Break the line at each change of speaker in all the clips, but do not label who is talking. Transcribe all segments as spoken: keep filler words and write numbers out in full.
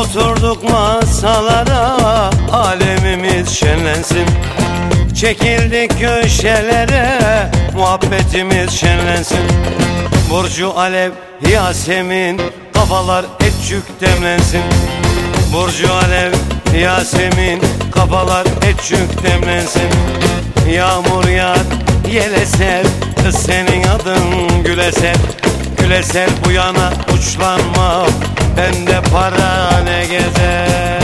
Oturduk masalara, alemimiz şenlensin. Çekildik köşelere, muhabbetimiz şenlensin. Burcu, Alev, Yasemin, kafalar etçük demlensin. Burcu, Alev, Yasemin, kafalar etçük demlensin. Yağmur yağar, yel eser, kız senin adın gül eser. Gül eser bu yana uçlanma, bende para ne gezer.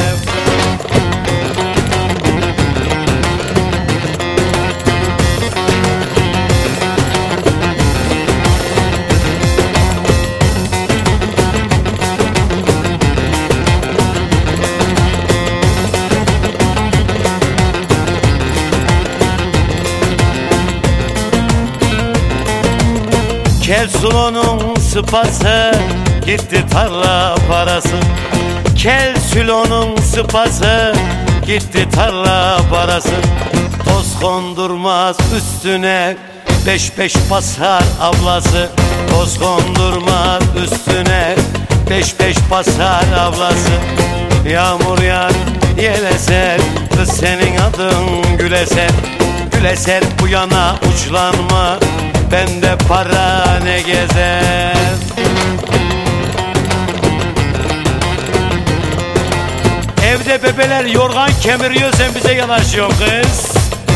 Kel Sulo'nun sıpası, gitti tarla parası. Kel Sulo'nun sıpası, gitti tarla parası. Toz kondurmaz üstüne, beş beş basar ablası. Toz kondurmaz üstüne, beş beş basar ablası. Yağmur yağar, yel eser, kız senin adın gül eser. Gül eser bu yana uçlanma, bende para ne gezer. Evde bebeler yorgan kemiriyor, sen bize yanaşıyorsun kız.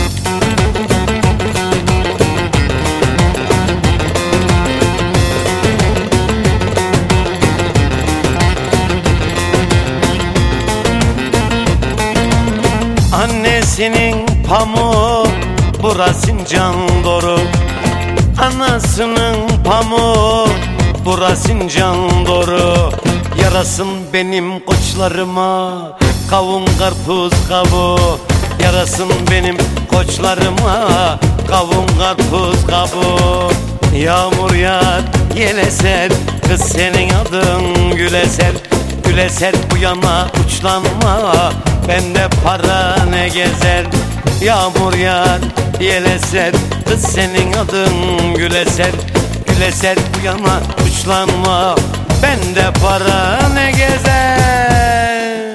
Annesinin pamuğu, burası can doğru. Anasının pamuğu, burası can doğru. Yarasın benim koçlarıma, kavun karpuz kabuğu. Yarasın benim koçlarıma, kavun karpuz kabuğu. Yağmur yağar, yel eser, kız senin adın gül eser. Gül eser bu yana uçlanma, bende para ne gezer. Yağmur yağar, yel eser, kız senin adın gül eser. Gül eser bu yana uçlanma, bende para ne gezer.